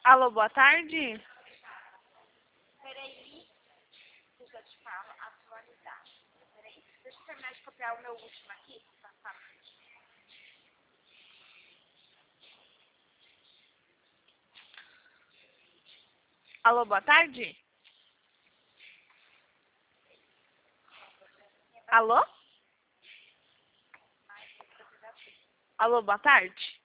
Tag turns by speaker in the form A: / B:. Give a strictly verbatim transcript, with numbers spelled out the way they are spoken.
A: Alô, boa tarde?
B: Peraí, que eu já te falo, atualizar. Peraí, deixa eu terminar de copiar o meu último aqui. Tá, tá.
A: Alô, boa tarde? Alô? Alô, boa tarde?